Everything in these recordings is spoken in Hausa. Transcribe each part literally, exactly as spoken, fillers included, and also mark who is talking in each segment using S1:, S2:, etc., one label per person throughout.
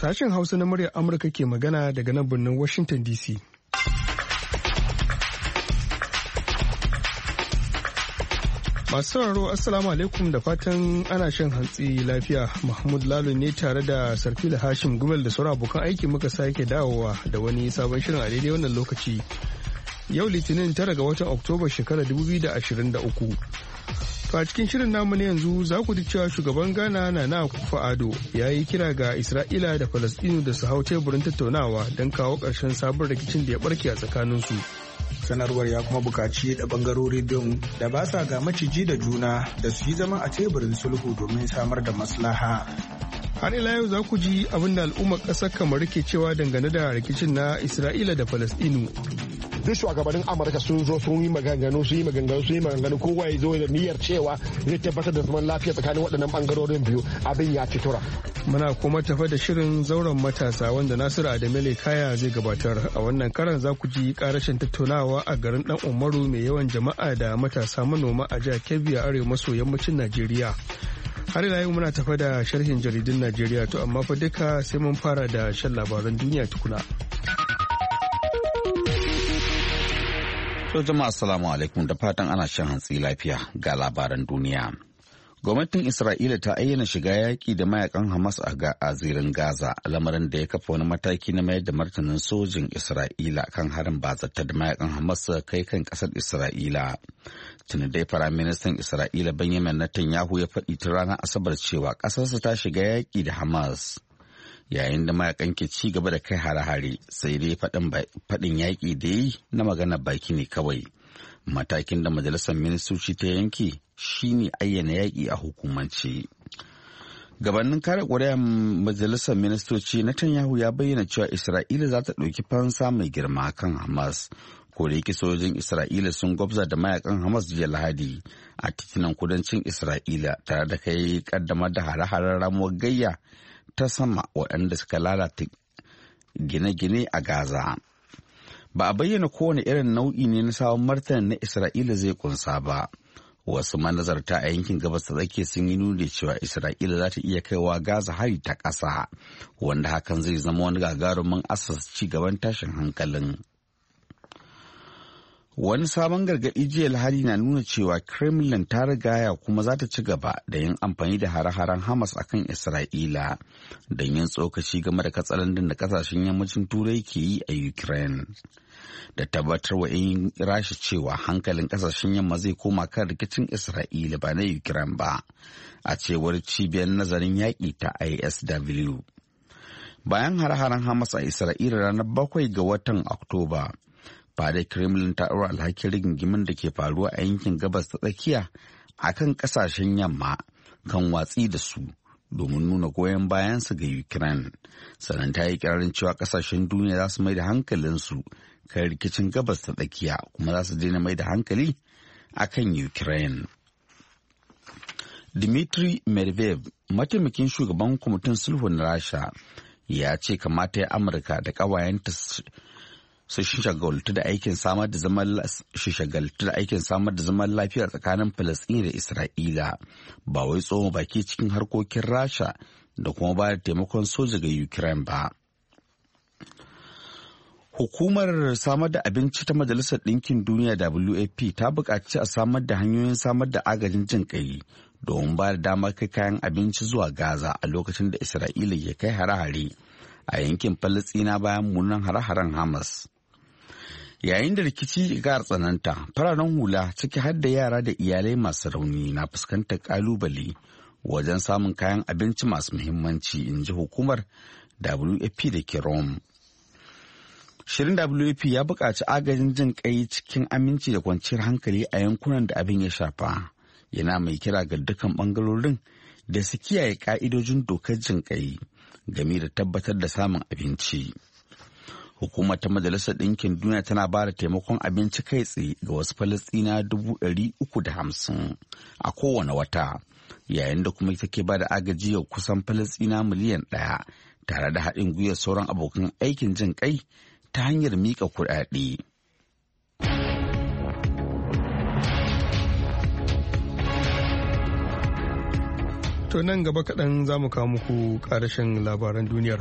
S1: Sashen Hausa na muryar Amurka ke magana daga nan birnin Washington D C. Masu sauraro Assalamu alaikum da fatan ana shan hantsi lafiya. Mahmud Lalo ne tare da Sarfila Hashim Gumel da sauran abokan aiki muka sake dawowa da wani sabon shirin a daidai wannan lokaci. Yau Litinin tara ga watan Oktoba shekarar dubu biyu da ashirin da uku. To a cikin shirin namu na yanzu za ku ji cewa shugaban Ghana Nana Akufo-Addo ya yi kira ga Isra'ila da Falastinu da su hau teburin tattaunawa don kawo ƙarshen sabon rikicin da ya barke a tsakaninsu.
S2: Sanarwar ya kuma bukaci da bangarori bin da ba sa ga maciji da juna da su yi zama a teburin sulhu domin samar da maslaha.
S1: Har ila yau za ku ji abin da al'ummar ƙasar Kamaru ke cewa dangane da rikicin na Isra'ila da Falastinu.
S3: Duk shugabannin Amurka sun zo sun yi maganganu sun yi maganganu sun yi maganganu kowa ya zo da niyyar cewa zai tabbatar da zaman lafiya tsakanin waɗannan bangarorin biyu abin ya ci tura.
S1: Muna kuma tafa da shirin zauren matasa wanda Nasiru Adamele Kaya zai gabatar. A wannan karan za ku ji karashin tattaunawa a garin Dan Umaru mai yawan jama'a da matasa manoma a jihar Kebbi a arewa maso yammacin Najeriya. Har ila yau muna tafa da sharhin jaridun Najeriya to amma fa duka sai mun fara da shan labaran duniya tukuna.
S4: To jama'a assalamu alaikum da fatan ana shan hantsi lafiya ga labaran duniya. Gwamnatin Isra'ila ta ayyana shiga yaƙi da mayakan Hamas a zirin Gaza, lamarin da ya kafa wani mataki na mayar da martanin sojin Isra'ila kan harin bazata da mayakan Hamas kai kan ƙasar Isra'ila. Tuni dai Firaministan Isra'ila Benjamin Netanyahu ya faɗi ta ranar Asabar cewa ƙasarsa ta shiga yaƙi da Hamas. Yayin da mayakan ke ci gaba da kai hare-hare sai dai faɗin yaƙi da yi na magana baki ne kawai. Matakin da majalisar ministoci ta yanke shine ayyana yaƙi a hukumance. Gabanin kare ƙuri'ar majalisar ministoci, Netanyahu ya bayyana cewa Isra'ila za ta ɗauki fansa mai girma kan Hamas. Ko da yake sojojin Isra'ila sun gwabza da mayakan Hamas jiya Lahadi a titunan kudancin Isra'ila tare da kai kaddamar da hare-haren ramuwar gayya ta sama waɗanda suka lalata gine-gine a Gaza. Ba a bayyana kowane irin nau'i ne na sabon martanin na Isra'ila zai kunsa ba. Wasu manazarta a yankin gabas ta tsakiya sun yi nuni cewa Isra'ila za ta iya kaiwa Gaza hari ta ƙasa, wanda hakan zai zama wani gagarumin asas ci gaban tashin hankalin. Wani sabon gargaɗi jiya Lahadi na nuna cewa Kremlin ta rigaya kuma za ta ci gaba da yin amfani da hare-haren Hamas akan Isra'ila don yin tsokaci game da katsalandin da kasashen yammacin Turai ke yi a Ukraine. Da tabbatar wa 'yan Rasha cewa hankalin kasashen yamma zai koma kan rikicin Isra'ila ba na Ukraine ba, a cewar cibiyar nazarin yaƙi ta I S W. Bayan hare-haren Hamas a Isra'ila ranar bakwai ga watan Oktoba, fadar Kremlin ta ɗaura alhakin rigingimin da ke faruwa a yankin gabas ta tsakiya a kan ƙasashen yamma kan watsi da su domin nuna goyon bayansu ga Ukraine. Sannan ta yi ƙirarin cewa ƙasashen duniya za su mai da hankalinsu kan rikicin gabas ta tsakiya kuma za su daina mai da hankali a kan Ukraine. Dmitry Medvedev, mataimakin shugaban kwamitin sulhu na Rasha, ya ce kamata ya Amurka da ƙawayenta su shagaltu da aikin samar da zaman shagaltu da aikin samar da zaman lafiya tsakanin Falasɗini da Isra'ila, ba wai tsoma baki cikin harkokin Rasha da kuma ba da taimakon soja ga Ukraine ba. Hukumar samar da abinci ta Majalisar Ɗinkin Duniya W F P ta buƙaci a samar da hanyoyin samar da agajin jin ƙai domin ba da damar kai kayan abinci zuwa Gaza a lokacin da Isra'ila ke kai hare-hare a yankin Falasɗina bayan munan hare-haren Hamas. Yayin da rikici ga tsananta, fararen hula ciki har da yara da iyalai masu rauni na fuskantar kalubale wajen samun kayan abinci masu muhimmanci, in ji hukumar W F P da ke Rome. Shirin W F P ya buƙaci agajin jin ƙai cikin aminci da kwanciyar hankali a yankunan da abin ya shafa. Yana mai kira ga dukkan ɓangarorin da su kiyaye ƙa'idojin dokar jin ƙai game da tabbatar da samun abinci. Hukumar ta Majalisar Ɗinkin Duniya tana ba da taimakon abinci kai tsaye ga wasu Falasɗina dubu ɗari uku da hamsin a kowane wata, yayin da kuma take ba da agaji ga kusan Falasɗina miliyan ɗaya tare da haɗin gwiwar sauran abokan aikin jin ƙai ta hanyar miƙa kuɗaɗe.
S1: To nan gaba kaɗan za mu kawo muku ƙarashin labaran duniyar.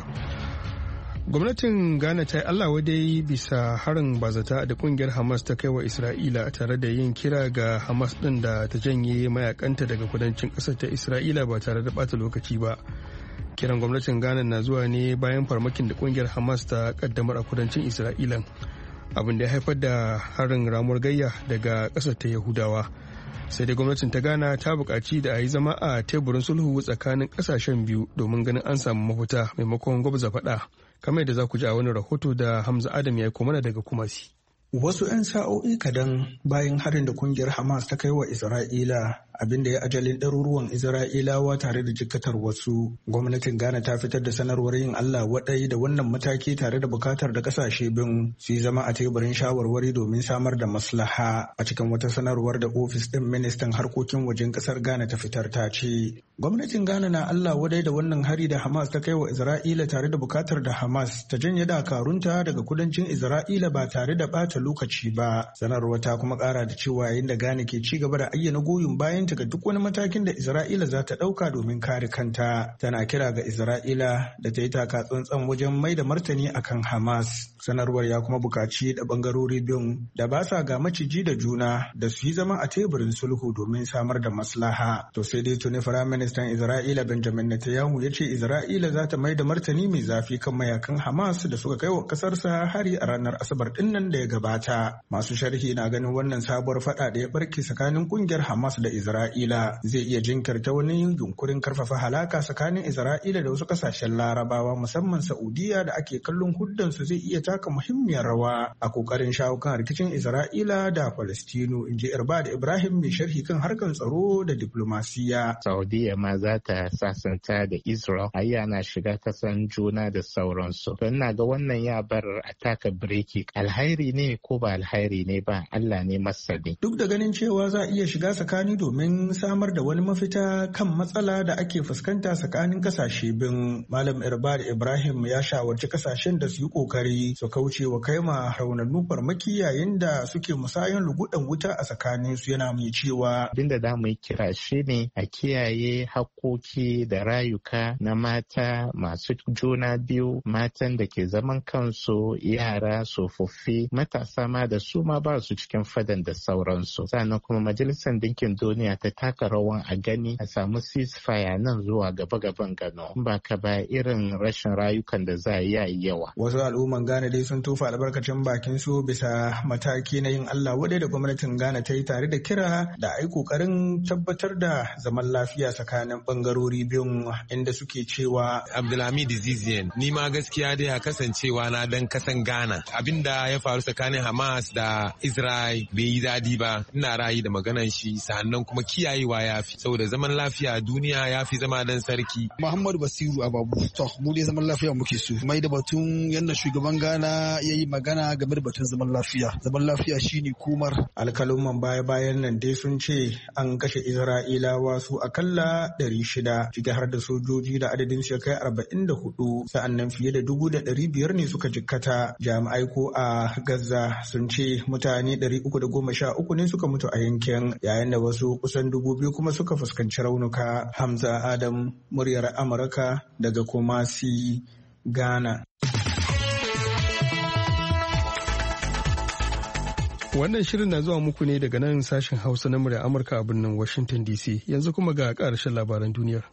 S1: Gwamnatin Ghana ta yi Allah wadai bisa harin bazata da kungiyar Hamas ta kai wa Isra'ila tare da yin kira ga Hamas ɗin da ta janye mayakanta daga kudancin ƙasar ta Isra'ila ba tare da ɓata lokaci ba. Kiran gwamnatin Ghana na zuwa ne bayan farmakin da kungiyar Hamas ta kaddamar a kudancin Isra'ilan, abin da ya haifar da harin ramuwar gayya daga ƙasar ta Yahudawa. Sai dai gwamnatin ta Ghana ta buƙaci da a yi zama a teburin sulhu tsakanin ƙasashen biyu domin ganin an samu mafita maimakon gwabza faɗa, kamar yadda za ku ji a wani rahoto da Hamza Adam ya yi mana daga Kumasi.
S2: Wasu 'yan sa'o'i kadan bayan harin da kungiyar Hamas ta kai wa Isra'ila, abinda ya ajalin ɗaruruwan Isra'ilawa tare da jikkatar wasu, gwamnatin Ghana ta fitar da sanarwar yin Allah waɗai da wannan mataki tare da bukatar da ƙasashe bin su yi zama a teburin shawarwari domin samar da maslaha. A cikin wata sanarwar da ofis ɗin ministan harkokin wajen ƙasar Ghana ta fitar ta ce, gwamnatin Ghana na Allah waɗai da wannan hari da Hamas ta kai wa Isra'ila tare da bukatar da Hamas ta janye dakarunta daga kudancin Isra'ila ba tare da ɓata lokaci ba. Sanarwar ta kuma kara da cewa yayin da Ghana ke ci gaba da ayyana goyon bayan ta ga duk wani matakin da Isra'ila za ta dauka domin kare kanta, tana kira ga Isra'ila da ta yi taka tsantsan wajen mai da martani akan Hamas. Sanarwar ya kuma bukaci da bangarori biyun da ba sa ga maciji da juna da su yi zama a teburin sulhu domin samar da maslaha. To sai dai tuni Firaministan Isra'ila Benjamin Netanyahu ya ce Isra'ila za ta mai da martani mai zafi kan mayakan Hamas da suka kai wa kasarsa hari a ranar Asabar dinnan da ya gabata. Ta. Masu sharhi na ganin wannan sabuwar fada da ya barke tsakanin kungiyar Hamas da Isra'ila zai iya jinkirta wani yunkurin karfafa halaka tsakanin Isra'ila da wasu kasashen Larabawa, musamman Saudiya da ake kallon huddansu zai iya taka muhimmiyar rawa a kokarin shawo kan rikicin Isra'ila da Falastinu, in ji Irbad Ibrahim mai sharhi kan harkar tsaro da diplomasiya.
S5: Saudiya ma za ta sasanta da Israel, ayya na shiga kasan juna da sauransu. Don na ga wannan ya bar a taka bireki. Alhairi ne ko ba alhairi ne ba, Allah ne masani.
S2: Duk da ganin cewa za a iya shiga tsakani domin samar da wani mafita kan matsala da ake fuskanta tsakanin kasashe bin, Malam Irbad Ibrahim ya shawarci kasashen da su yi kokari su kauce wa kaima raunannu farmaki yayin da suke musayan lugudan wuta a tsakanin su, yana mai cewa
S5: abinda da mu kira shi ne a kiyaye hakkoki da rayuka na mata masu juna biyu, matan da ke zaman kansu, yara, tsofaffi, matasa sama da su ma ba su cikin fadan da sauransu. Sannan kuma Majalisar Dinkin Duniya ta taka rawan a gani a samu ceasefire nan zuwa gaba-gaban gano. Ba ka ba irin rashin rayukan da za a yi yawa.
S2: Wasu al'umman Ghana dai sun tofa albarkacin bakin su bisa mataki na yin Allah wadai da gwamnatin Ghana ta yi tare da kira da a yi kokarin tabbatar da zaman lafiya tsakanin bangarori biyun, inda suke cewa
S6: Abdulhamid Zizian, ni ma gaskiya dai a kasancewa na dan kasan Ghana, abinda ya faru tsakanin Hamas da Israel bai yi daɗi ba. Ina rayu da maganan shi, sannan kuma kiyayewa ya fi, saboda zaman lafiya duniya ya fi zama dan sarki.
S7: Muhammadu Basiru Ababu, to mu dai zaman lafiya muke so. Mai da batun yadda shugaban Ghana ya yi magana game da batun zaman lafiya. Zaman lafiya shine kumar.
S2: Alkalumman baya-bayan nan dai sun ce an kashe Isra'ilawa su akalla ɗari shida, ciki har da sojoji da adadin su ya kai arba'in da hudu, sa'annan fiye da dubu da ɗari biyar ne suka jikkata. Jami'ai ko a Gaza sun ce mutane ɗari uku da goma sha uku ne suka mutu a yankin, yayin da wasu kusan dubu biyu kuma suka fuskanci raunuka. Hamza Adam, muryar Amurka daga Kumasi, Ghana.
S1: Wannan shirin na zuwa muku ne daga nan sashen Hausa na muryar Amurka a birnin Washington D C. Yanzu kuma ga ƙarshen labaran duniyar.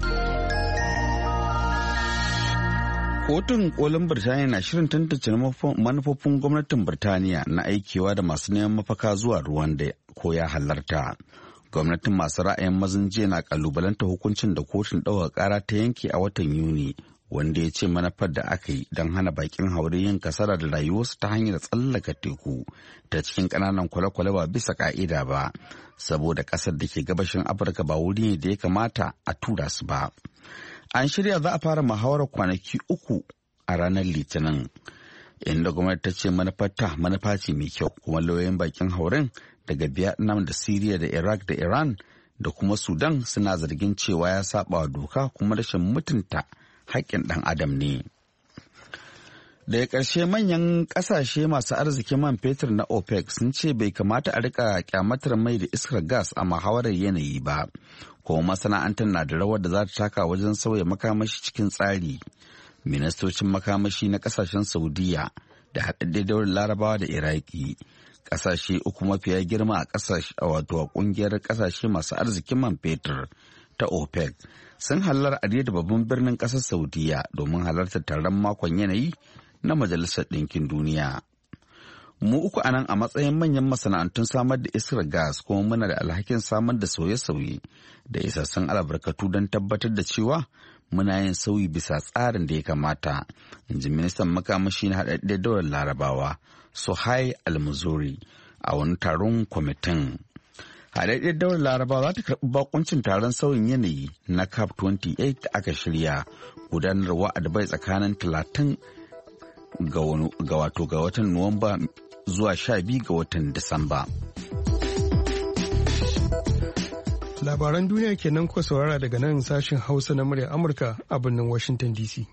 S4: Kotun kolin Birtaniya na shirin tantance manufofin gwamnatin Birtaniya na aikewa da masu neman mafaka zuwa Rwanda ko ya halarta. Gwamnatin masu ra'ayin mazan jiya na kalubalanta hukuncin da kotun ɗaukar ƙara ta yanke a watan Yuni, wanda ya ce manufar da aka yi don hana bakin haure yin kasara da rayuwarsu ta hanyar tsallaka teku ta cikin ƙananan kwale-kwale ba bisa ƙa'ida ba, saboda ƙasar da ke gabashin Afirka ba wuri ne da ya kamata a tura su ba. An shirya za a fara muhawarar kwanaki uku a ranar Litinin, inda gwamnati ta ce manufarta manufa ce mai kyau, kuma lauyoyin bakin hauren daga Vietnam da Syria da Iraq da Iran da kuma Sudan suna zargin cewa ya saba wa doka kuma rashin mutunta haƙƙin ɗan adam ne. Daga ƙarshe manyan ƙasashe masu arzikin man fetur na OPEC sun ce bai kamata a rika kyamatar mai da iskar gas a muhawarar yanayi ba, kuma masana'antar na da rawar da za ta taka wajen sauya makamashi cikin tsari. Ministocin makamashi na ƙasashen Saudiya da haɗaɗɗen daular Larabawa da Iraki, ƙasashe uku mafiya girma a ƙasashe wato a ƙungiyar ƙasashe masu arzikin man fetur ta OPEC, sun halar a da babban birnin ƙasar Saudiya domin halartar taron makon yanayi na Majalisar Ɗinkin Duniya. Mu uku anan a matsayin manyan masana'antun samar da iskar gas kuma muna da alhakin samar da sauye-sauye da isassun albarkatu don tabbatar da cewa muna yin sauyi bisa tsarin da ya kamata, in ji ministan makamashi na haɗaɗɗen daular Larabawa, Suhai Al-Muzuri, a wani taron kwamitin. Haɗaɗɗen daular Larabawa za ta karɓi bakuncin taron sauyin yanayi na COP twenty eight da aka shirya gudanarwa a Dubai tsakanin talatin ga wato ga watan Nuwamba zuwa sha biyu ga watan Disamba.
S1: Labaran duniya kenan kuka saurara daga nan sashen Hausa na murya Amurka a birnin Washington D C.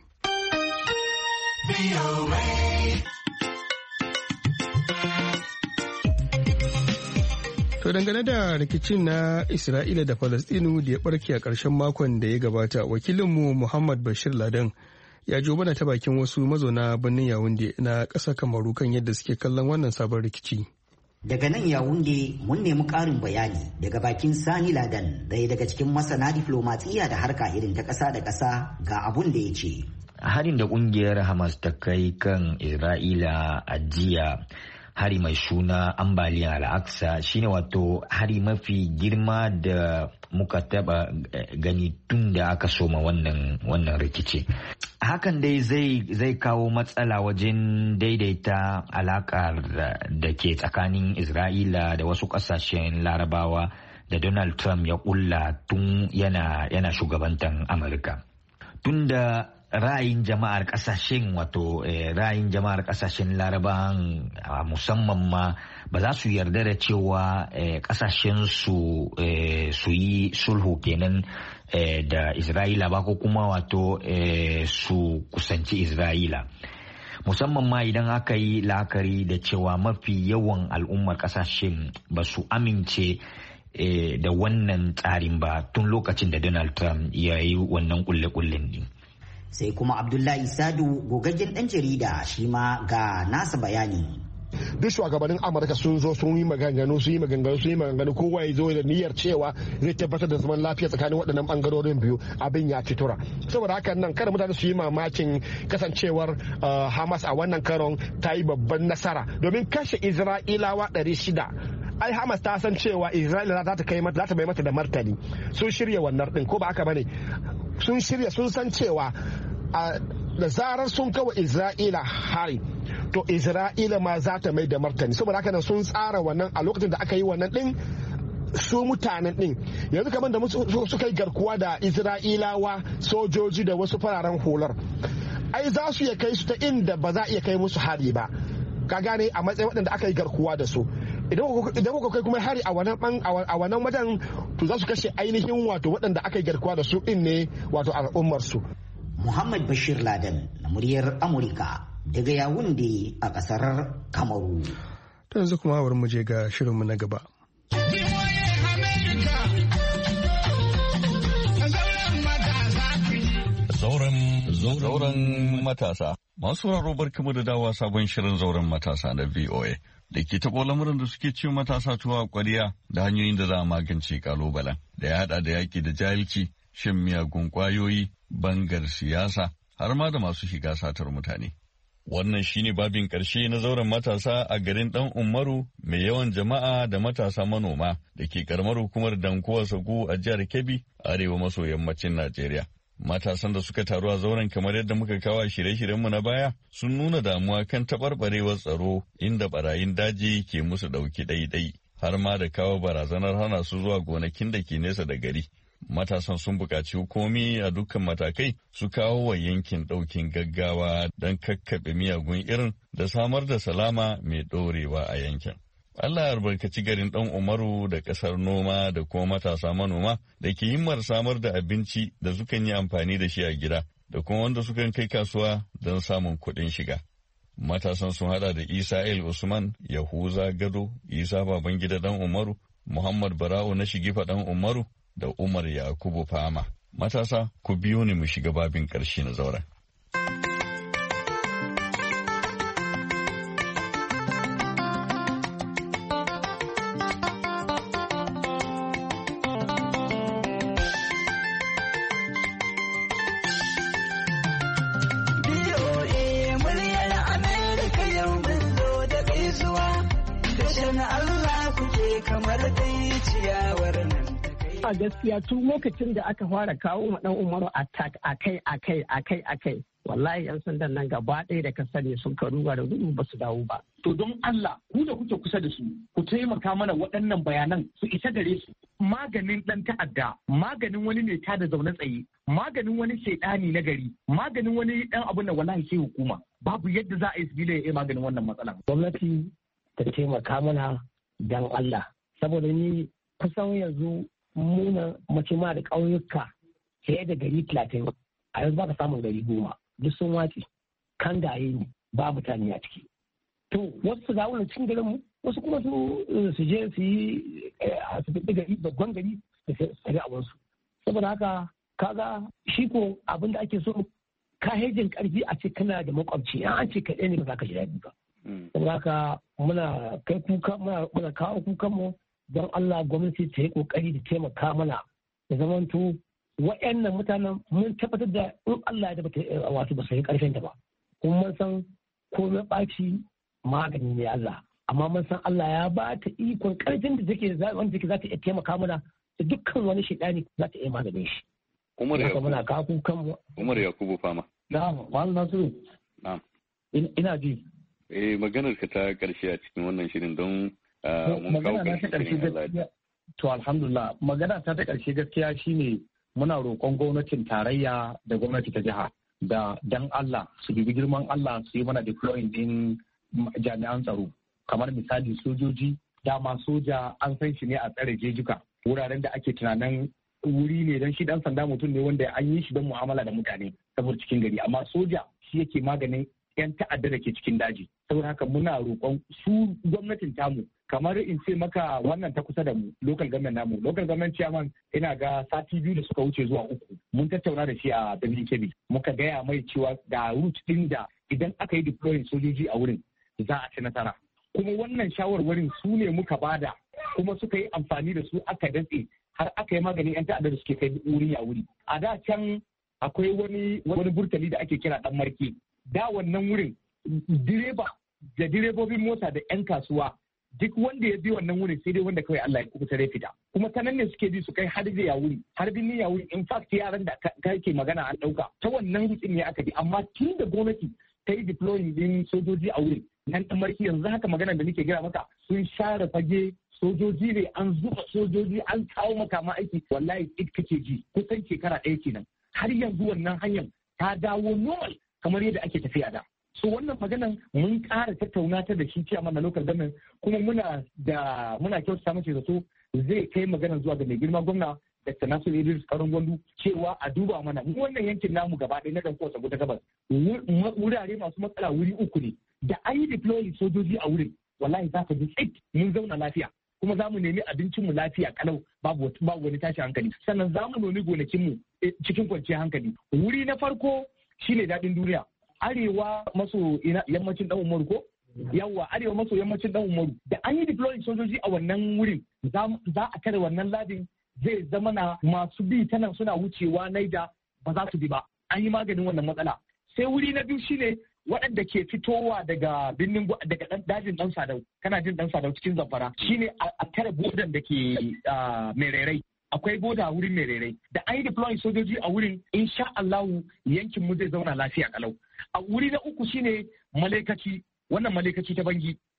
S1: To dangane da rikicin na Isra'ila da Falastinu da ya barke a ƙarshen makon da ya gabata, wakilinmu Muhammad Bashir Ladan ya jo mana ta bakin wasu mazauna birnin Yawunde na ƙasar Kamaru kan yadda suke kallon wannan sabon rikici.
S8: Daga nan Yawunde mun nemi ƙarin bayani daga bakin Sani Ladan, ɗaya daga cikin masana diflomatsiya da harka irin ta ƙasa da ƙasa, ga abun da ya ce.
S9: Harin da ƙungiyar Hamas ta kai kan Isra'ila a jiya, hari mai suna ambaliyar al'aksa, shine wato hari mafi girma da muka taba gani tun da aka soma wannan wannan rikici. Hakan dai zai zai kawo matsala wajen daidaita alakar da ke tsakanin Isra'ila da wasu kasashen Larabawa da Donald Trump ya kulla tun yana yana shugabantan Amurka. Tunda ra'ayin jama'ar kasashen wato eh, ra'ayin jama'ar kasashen Larabawan musamman ma ba za su yarda da cewa eh, kasashen su eh, su yi sulhu kenan eh, da Isra'ila ba, ko kuma wato eh, su kusanci Isra'ila, musamman ma idan aka yi la'akari da cewa mafi yawan al'ummar kasashen ba su amince eh, da wannan tsarin ba tun lokacin da Donald Trump ya yi wannan kulle-kullen din.
S8: Sai kuma Abdullahi Sadu, gogaggen ɗan jarida, shi ma ga nasa bayani.
S3: Duk shugabannin Amurka sun zo sun yi maganganu sun yi maganganu sun yi maganganu kowa ya zo da niyyar cewa zai tabbatar da zaman lafiya tsakanin waɗannan bangarorin biyu, abin ya ci tura. Saboda haka nan kada mutane su yi mamakin kasancewar Hamas a wannan karon ta yi babban nasara domin kashe Isra'ilawa ɗari shida. Ai Hamas ta san cewa Isra'ila za ta kai mata za ta bai mata da martani, sun shirya wannan din, ko ba haka bane? Sun shirya, sun san cewa da zarar sun kawo Isra'ila hari to Isra'ila ma za ta mai da martani. Saboda haka nan sun tsara wannan a lokacin da aka yi wannan din, su mutanen din yanzu kamar da suka yi garkuwa da Isra'ilawa sojoji da wasu fararen hular, ai za su iya kai su ta inda ba za a iya kai musu hari ba, ka gane, a matsayin waɗanda aka yi garkuwa da su. Idan kuka kai kuma hari a wannan wajen to za su kashe ainihin wato waɗanda aka yi garkuwa da su din ne, wato al'ummar su.
S8: Muhammad Bashir Laden na muryar Amurka daga Yawunde a ƙasar Kamaru.
S1: To yanzu kuma bari mu je ga shirinmu na gaba.
S10: Zauren matasa. Masu sauraro barkamu da dawa sabon shirin zauren matasa na V O A da ke taɓo lamuran da suke ciwo matasa tuwa ƙwariya da hanyoyin da za a magance kalubalen da ya haɗa da yaƙi da jahilci, shan miyagun ƙwayoyi, bangar siyasa har ma da masu shiga satar mutane. Wannan shine babin ƙarshe na zauren matasa a garin ɗan Umaru mai yawan jama'a da matasa manoma da ke ƙaramar hukumar Dankowa Sagu a jihar Kebbi, arewa maso yammacin Najeriya. Matasan da suka taru a zauren kamar yadda muka kawo shirye-shiryenmu na baya sun nuna damuwa kan taɓarɓarewar tsaro inda barayin daji ke musu ɗauki ɗaiɗai har ma da kawo barazanar hana su zuwa gonakin da ke nesa da gari. Matasan sun buƙaci hukumi a dukkan matakai su kawo wa yankin ɗaukin gaggawa don kakkaɓe miyagun irin da samar da salama mai ɗorewa a yankin. Allah ya albarkaci garin ɗan Umaru da ƙasar noma da kuma matasa manoma da ke himmar samar da abinci da sukan yi amfani da shi a gida da kuma wanda sukan kai kasuwa don samun kuɗin shiga. Matasan sun hada da Isa El Usman, Yahuza Gado, Isa Babangida Dan Umaru, Muhammad Bara'u na Shigifa Dan Umaru da Umar Yakubu Fama. Matasa, ku biyo ni mu shiga babin ƙarshe na zauren.
S11: A gaskiya tun lokacin da aka fara kawo ma dan Umaru attack akai akai akai akai wallahi yan sandan nan gaba ɗaya da ka sani sun karuwa da gudu ba su dawo ba.
S12: To don Allah ku da kuke kusa da su ku taimaka mana waɗannan bayanan su isa gare su. Maganin ɗan ta'adda, maganin wani ne ta da zaune tsaye, maganin wani shaidani na gari, maganin wani ɗan abun da wallahi sai hukuma. Babu yadda za a yi sibila ya yi maganin wannan matsalan.
S11: Gwamnati ta taimaka mana dan Allah saboda ni kusan yanzu muna mace ma da ƙauyuka fiye da gari talatin a yanzu ba ka samun gari goma duk sun wace kan gaye ne ba mutane a ciki to wasu su zawo cikin garin mu wasu kuma su su je su yi a su fi gari babban gari da su tsari a wasu saboda haka kaga shi ko abin da ake so ka hejin karfi a ce kana da makwabci an ce kaɗai ne ba za ka ji daɗi ba saboda haka muna kai kuka muna kawo kukan mu don Allah gwamnati ta yi kokari da taimaka mana da zamanto wa'annan mutanen mun tabbatar da in Allah ya bata wato ba su yi karfin ta ba kuma mun san komai ɓaci magani ne Allah amma mun san Allah ya ba ta ikon karfin da take wanda take za ta iya taimaka mana da dukkan wani shaidani za ta iya maganin shi.
S10: Umar Yakubu
S11: muna kawo kanmu.
S10: Umar Yakubu Fama.
S11: Na'am, Malam Nasiru.
S10: Na'am.
S11: Ina ji.
S10: Eh maganar ka ta karshe a cikin wannan shirin don
S12: magana na ta ƙarshe gaskiya to alhamdulillah magana ta ta ƙarshe gaskiya shine muna roƙon gwamnatin tarayya da gwamnati ta jiha da dan Allah su dubi girman Allah su yi mana deploying din jami'an tsaro kamar misali sojoji dama soja an san shi ne a tsare jejuka wuraren da ake tunanin wuri ne don shi dan sanda mutum ne wanda an yi shi don mu'amala da mutane saboda cikin gari amma soja shi yake maganin yan ta'adda da ke cikin daji saboda haka muna roƙon su gwamnatin tamu kamar in ce maka wannan ta kusa da mu local government namu local government chairman ina ga sati biyu da suka wuce zuwa uku mun tattauna da shi a birnin Kebbi muka gaya mai cewa ga route din da idan aka yi deploying sojoji a wurin za a ci nasara kuma wannan shawarwarin su ne muka bada kuma suka yi amfani da su aka datse har aka yi maganin yan ta'adda da suke kai wuri a wuri a da can akwai wani wani burtali da ake kira dan marke da wannan wurin direba da direbobin mota da yan kasuwa duk wanda ya bi wannan wurin sai dai wanda kawai Allah ya kubuta rai fita kuma ta nan ne suke bi su kai har da yawuri har binni yawuri in fact yaran da kake magana an dauka ta wannan rutsin ne aka bi amma tun da gwamnati ta yi deploying din sojoji a wurin nan dan marki yanzu haka magana da nake gina maka sun share fage sojoji ne an zuba sojoji an kawo makama aiki wallahi it kake ji kusan shekara ɗaya kenan har yanzu wannan hanyar ta dawo normal kamar yadda ake tafiya da so wannan maganan mun ƙara tattauna ta da shi ciyaman na local government kuma muna da muna kyautata mace zato zai kai maganar zuwa ga mai girma gwamna Doctor Nasiru Idris Karon Gwandu cewa a duba mana mu wannan yankin namu gaba ɗaya na Danko Sago ta Gabas wurare masu matsala wuri uku ne da an yi deploying sojoji a wurin wallahi za ka ji tsit mun zauna lafiya kuma za mu nemi abincinmu lafiya kalau babu babu wani tashi hankali sannan za mu nemi gonakinmu cikin kwanciyar hankali wuri na farko shine daɗin duniya arewa maso yammacin dan umaru ko yawa arewa maso yammacin dan umaru da an yi deploying sojoji a wannan wurin za a tare wannan ladin zai zama na masu bi ta nan suna wucewa naida ba za su bi ba an yi maganin wannan matsala sai wuri na biyu shine waɗanda ke fitowa daga birnin daga dajin dan sadau kana jin dan sadau cikin zamfara shine a tare bodan da ke mererai akwai boda wurin mererai da an yi deploying sojoji a wurin insha Allahu yankin mu zai zauna lafiya kalau a wuri na uku shine malekaci wannan malekaci ta bangi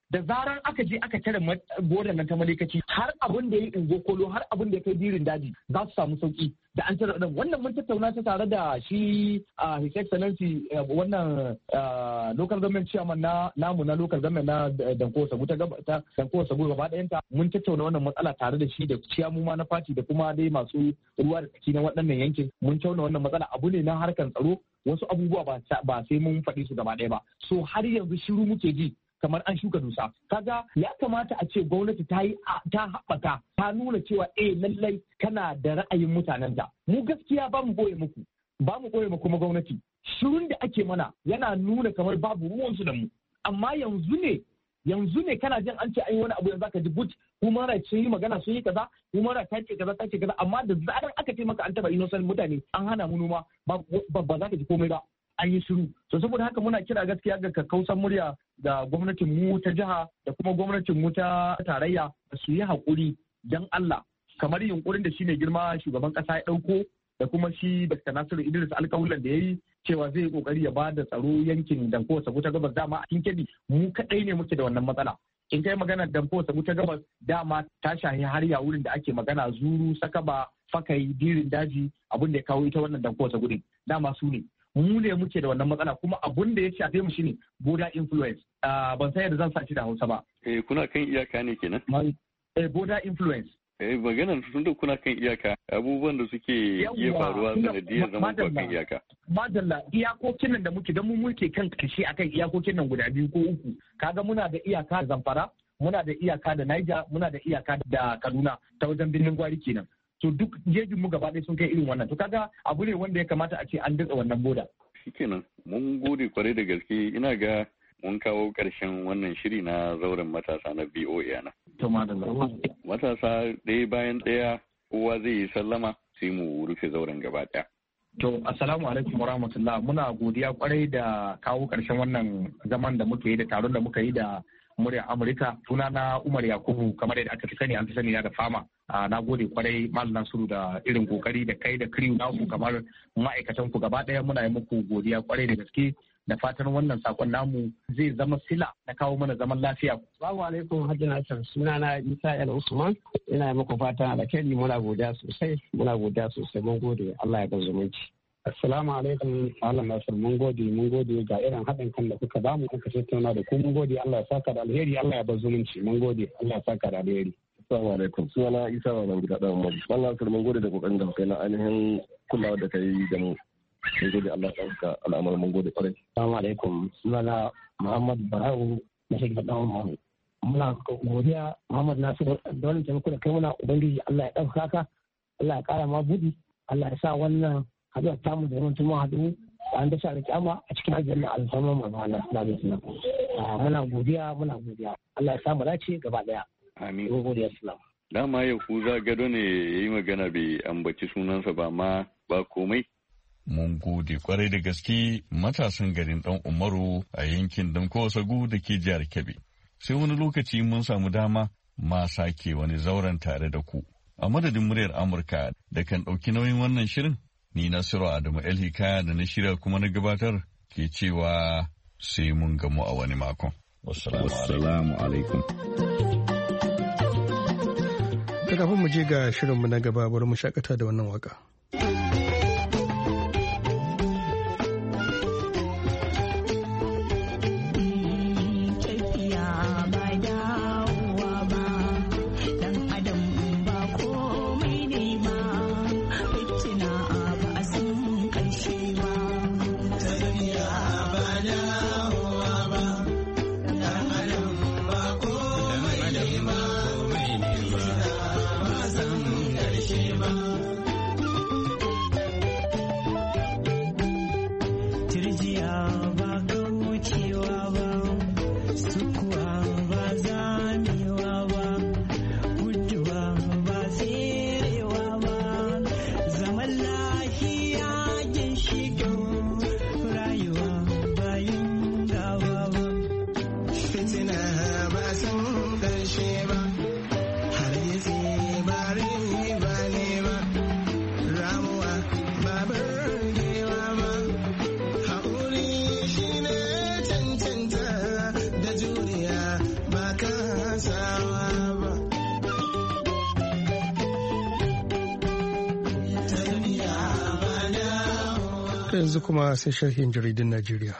S12: da zaran aka je aka tare bodan nan ta malikaci har abin da ya yi ingokolo har abin da ya kai birin daji za su samu sauki da an tare ɗan wannan mun tattauna ta tare da shi his excellency wannan local government chairman na namu na local government na danko sabu ta ta danko sabu gaba ɗayanta mun tattauna wannan matsala tare da shi da ciyamu ma na fati da kuma dai masu ruwa da tsaki na waɗannan yankin mun tauna wannan matsala abu ne na harkar tsaro wasu abubuwa ba sai mun faɗi su gaba ɗaya ba so har yanzu shiru muke ji kamar an shuka dusa kaga ya kamata a ce gwamnati ta yi ta haɓaka ta nuna cewa eh lallai kana da ra'ayin mutanenta mu gaskiya ba mu boye muku ba mu boye muku gwamnati shirun da ake mana yana nuna kamar babu ruwansu da mu amma yanzu ne yanzu ne kana jin an ce an yi wani abu yanzu aka ji but human rights sun yi magana sun yi kaza human rights ta ce kaza ta ce kaza amma da zaran aka ce maka an taba innocent mutane an hana mu noma ba ba za ka ji komai ba an yi shiru to saboda haka muna kira gaskiya ga kakkausan murya da gwamnatin mu ta jiha da kuma gwamnatin mu ta tarayya su yi haƙuri dan Allah kamar yunkurin da shi ne girma shugaban ƙasa ya ɗauko da kuma shi Doctor Nasiru Idris alƙawulan da ya yi cewa zai yi ƙoƙari ya ba da tsaro yankin Danko Sabu ta Gabas dama a cikin Kebbi mu kaɗai ne muke da wannan matsala in kai magana Danko Sabu ta Gabas dama ta shahi har ya wurin da ake magana Zuru Sakaba Fakai Dirin Daji abin da ya kawo ita wannan Danko Sabu din dama su ne mu ne muke da wannan matsala kuma abun da ya shafe mu shine border influence ban san yadda zan sa shi da Hausa ba
S10: eh kuna kan iyaka ne kenan
S12: eh border influence
S10: eh maganar tun da kuna kan iyaka abubuwan da suke iya faruwa sanadiyar zaman ba kan iyaka
S12: madalla iyakokin nan da muke dan mu muke kan karshe akan iyakokin nan guda biyu ko uku kaga muna da iyaka da Zamfara muna da iyaka da Niger muna da iyaka da Kaduna ta wajen birnin Gwari kenan to duk jejin mu gaba ɗaya sun kai irin wannan to kaga abu ne wanda ya kamata a ce an datsa wannan boda
S10: shikenan mun gode kwarai da gaske ina ga mun kawo ƙarshen wannan shiri na zauren matasa na V O A na
S12: to madalla
S10: matasa ɗaya bayan ɗaya kowa zai yi sallama sai mu rufe zauren gaba ɗaya
S12: to assalamu alaikum warahmatullah muna godiya kwarai da kawo ƙarshen wannan zaman da muka yi da taron da muka yi da muryar Amurka suna na Umar Yakubu kamar yadda aka fi sani an fi sani da fama na gode kwarai Malam Nasiru da irin kokari da kai da crew naku kamar ma'aikatan ku gaba ɗaya muna yi muku godiya kwarai da gaske da fatan wannan sakon namu zai zama sila na kawo mana zaman lafiya.
S11: Assalamu alaikum Hajji Nasir suna na Isa El Usman ina yi muku fatan alkhairi muna godiya sosai muna godiya sosai mun gode Allah ya bar zumunci. Assalamu alaikum Malam Nasir mun gode mun gode ga irin haɗin kan da kuka bamu kuka tattauna da ku mun gode Allah ya saka da alheri Allah ya bar zumunci mun gode Allah ya saka da alheri.
S3: Assalamu alaikum sunana Isa wannan gida dan mu Malam Nasir mun gode da kokarin da kai na ainihin kulawa da kai da mu mun gode Allah ya saka al'amarin mun gode kwarai.
S11: Assalamu alaikum sunana Muhammad Barau na shiga dan mu muna godiya Muhammad Nasir da wannan taimako da kai muna ubangiji Allah ya dauka ka Allah ya kara ma budi Allah ya sa wannan haɗuwa tamu da yawan tuma haɗu an dasa da kyama a cikin ajiyar na alfama mai ma'ana na bai suna muna godiya muna godiya Allah ya samu dace gaba daya
S10: amin
S11: godiya salam
S10: dama yau ku za gado ne ya yi magana bai ambaci sunansa ba ma ba komai mun gode kwarai da gaske matasan garin dan umaru a yankin danko sagu da ke jihar kebbi sai wani lokaci mun samu dama ma sake wani zauren tare da ku a madadin muryar amurka da kan ɗauki nauyin wannan shirin ni Nasiru Adamu El Hikaya da na shirya kuma na gabatar ke cewa sai mun gamu a wani makon. Wassalamu alaikum.
S1: Ta kafin mu je ga shirinmu na gaba bari mu shakata da wannan waka.
S13: Yeah. ba kasawa ba.
S1: Yanzu kuma sai sharhin jaridun Najeriya.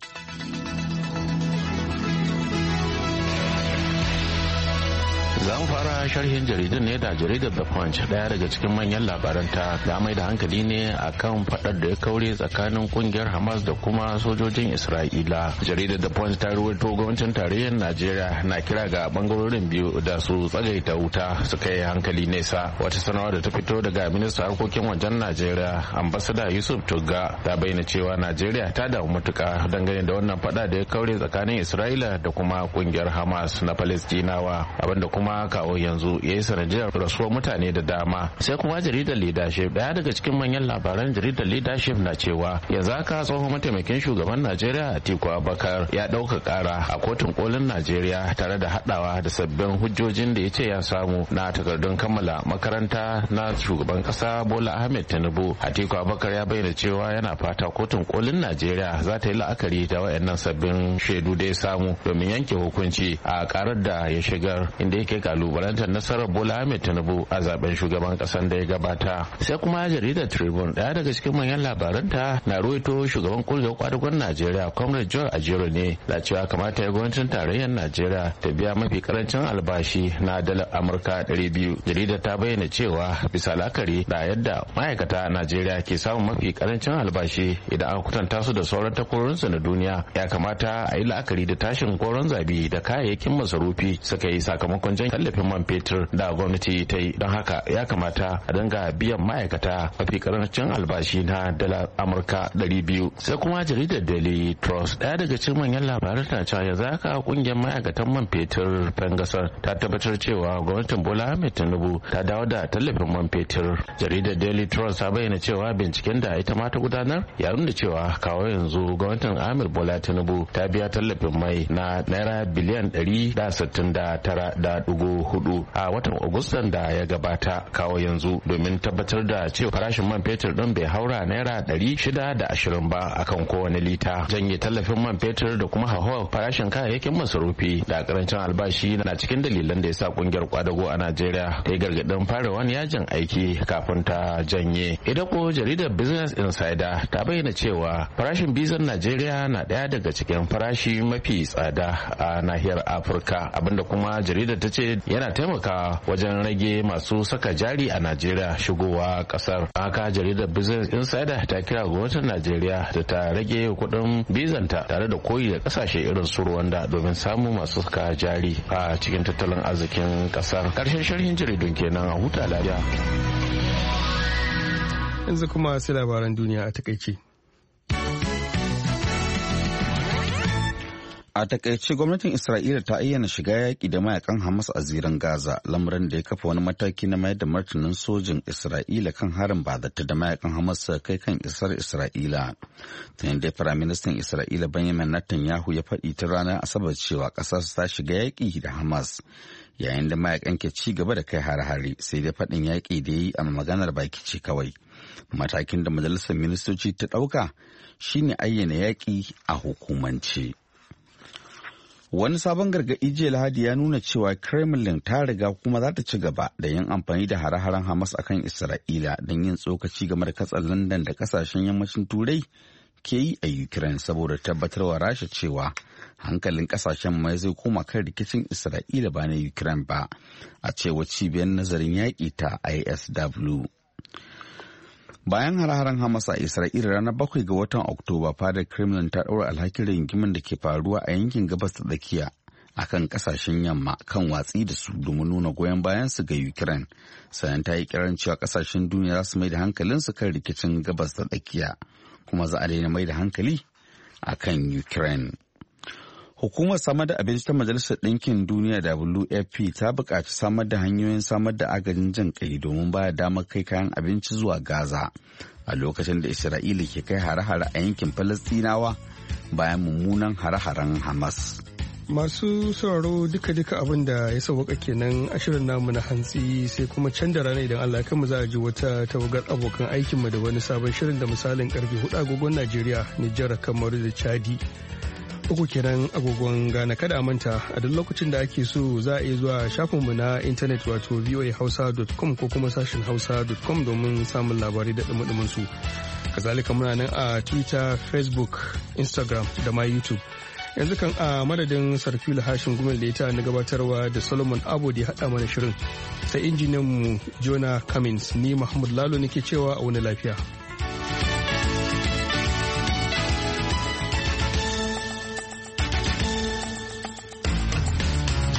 S14: Za mu fara sharhin jaridun ne da jaridar The Punch, daya daga cikin manyan labaranta da mai da hankali ne akan fadar da ya kaure tsakanin kungiyar Hamas da kuma sojojin Isra'ila. Jaridar The Punch ta ruwaito gwamnatin tarayyar Najeriya na kira ga bangarorin biyu da su tsagaita wuta su kai hankali nesa. Wata sanarwa da ta fito daga ministan harkokin wajen Najeriya, ambassador Yusuf Tugga, ta bayyana cewa Najeriya ta damu matuka dangane da wannan fada da ya kaure tsakanin Isra'ila da kuma kungiyar Hamas na Falastinawa, abinda kuma kawo yanzu ya yi sanadiyar rasuwar mutane da dama. Sai kuma jaridar Leadership, daya daga cikin manyan labaran jaridar Leadership na cewa yanzu haka tsohon mataimakin shugaban Najeriya Atiku Abubakar ya ɗauka ƙara a kotun kolin Najeriya tare da haɗawa da sabbin hujjojin da ya ce ya samu na takardun kammala makaranta na shugaban ƙasa Bola Ahmed Tinubu. Atiku Abubakar ya bayyana cewa yana fata kotun kolin Najeriya za ta yi la'akari da wayannan sabbin shaidu da ya samu domin yanke hukunci a ƙarar da ya shigar, inda yake kalubalantar nasarar Bola Ahmed Tinubu a zaben shugaban kasan da ya gabata. Sai kuma jaridar Tribune, daya daga cikin manyan labaranta na ruwaito shugaban kungiyar kwadagon Najeriya Comrade Joel Ajero ne da cewa kamata ya gwamnatin tarayyar Najeriya ta biya mafi karancin albashi na dalar Amurka ɗari biyu. Jaridar ta bayyana cewa bisa la'akari da yadda ma'aikata Najeriya ke samun mafi karancin albashi idan aka kwatanta su da sauran takwarorinsu na duniya, ya kamata a yi la'akari da tashin goron zabi da kayayyakin masarufi suka yi sakamakon jan tallafin man fetur da gwamnati ta yi. Don haka ya kamata a dinga biyan ma'aikata mafi karancin albashi na dala Amurka ɗari biyu. Sai kuma jaridar Daily Trust, daya daga cikin manyan labaran ta cewa yanzu haka kungiyar ma'aikatan man fetur fangasar ta tabbatar cewa gwamnatin Bola Ahmed Tinubu ta dawo da tallafin man fetur. Jaridar Daily Trust ta bayyana cewa binciken da ita ma ta gudanar ya nuna cewa kawo yanzu gwamnatin Ahmed Bola Tinubu ta biya tallafin mai na naira biliyan ɗari da sittin da tara da dugu hudu a watan Agustan da ya gabata kawo yanzu domin tabbatar da cewa farashin man fetur din bai haura naira ɗari shida da ashirin ba akan kowane lita. Janye tallafin man fetur da kuma hauhawar farashin kayayyakin masarufi da karancin albashi na cikin dalilan da ya sa kungiyar kwadago a Najeriya ta yi gargadin fara wani yajin aiki kafin ta janye. Ita ko jaridar Business Insider ta bayyana cewa farashin bizar Najeriya na daya daga cikin farashi mafi tsada a nahiyar Afirka, abinda kuma jaridar ta ce yana taimakawa wajen rage masu saka jari a Najeriya shigowa kasar. Haka jaridar Business Insider ta kira gwamnatin Najeriya da ta rage kuɗin bizanta tare da koyi da kasashe irin su Rwanda domin samun masu saka jari a cikin tattalin arzikin kasar. Karshen sharhin jaridun kenan, a huta lafiya.
S1: Yanzu kuma sai labaran duniya a takaice.
S4: A takaice gwamnatin Isra'ila ta ayyana shiga yaƙi da mayakan Hamas a zirin Gaza, lamarin da ya kafa wani mataki na mayar da martanin sojin Isra'ila kan harin bazata da mayakan Hamas suka kai kan isar Isra'ila. Ta yadda Firaministan Isra'ila Benjamin Netanyahu ya faɗi ta ranar Asabar cewa ƙasar ta shiga yaƙi da Hamas, yayin da mayakan ke ci gaba da kai hare-hare, sai dai faɗin yaƙi da ya yi a maganar baki ce kawai. Matakin da Majalisar Ministoci ta ɗauka shine ayyana yaƙi a hukumance. Wani sabon gargaɗi jiya Lahadi ya nuna cewa Kremlin ta riga kuma za ta ci gaba da yin amfani da hare-haren Hamas akan Isra'ila don yin tsokaci game da katsar London da kasashen yammacin Turai ke yi a Ukraine, saboda tabbatarwa Rasha cewa hankalin kasashen mai zai koma kan rikicin Isra'ila ba na Ukraine ba, a cewa cibiyar nazarin yaƙi ta I S W. Bayan hare-haren Hamas a Isra'ila ranar bakwai ga watan Oktoba, fadar Kremlin ta ɗaura alhakin rigimin da ke faruwa a yankin gabas ta tsakiya akan kasashen yamma kan watsi da su domin nuna goyon bayan su ga Ukraine. Sannan ta yi kiran cewa kasashen duniya za su mai da hankalinsu kan rikicin gabas ta tsakiya, kuma za a daina mai da hankali akan Ukraine. Hukumar samar da abinci ta Majalisar Ɗinkin Duniya W F P ta buƙaci samar da hanyoyin samar da agajin jin ƙai domin ba damar kai kayan abinci zuwa Gaza a lokacin da Isra'ila ke kai hare-hare a yankin Falastinawa bayan mummunan hare-haren Hamas.
S1: Masu sauraro duka-duka abin da ya sauwaka kenan a shirin namu na hantsi, sai kuma can da rana idan Allah kanmu za a ji wata tawagar abokan aikinmu da wani sabon shirin da misalin karfe hudu agogon Najeriya, Nijar, Kamaru da Chadi. uku kenan agogon Ghana. Kada a manta a duk lokacin da ake so za a iya zuwa shafinmu na intanet wato voa hausa dot com ko kuma sashin hausa dot com domin samun labarai da dumudumin su. Kazalika muna nan a Twitter, Facebook, Instagram da ma YouTube. Yanzu kan a madadin Sarfila Hashin Gumel da ita na gabatarwa da Solomon Abo da ya haɗa mana shirin. Sai injiniyan mu Jonah Cummins ni Mahmud Lalo nake cewa a wani lafiya.